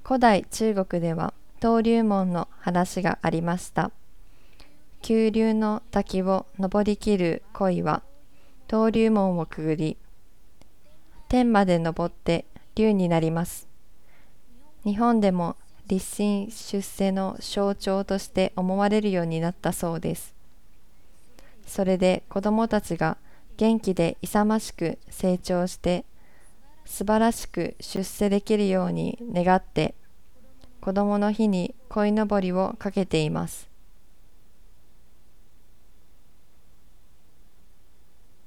古代中国では登竜門の話がありました。急流の滝を登りきる鯉は登竜門をくぐり、天まで登って竜になります。日本でも立身出世の象徴として思われるようになったそうです。それで子供たちが元気で勇ましく成長して素晴らしく出世できるように願って子供の日に鯉のぼりをかけています。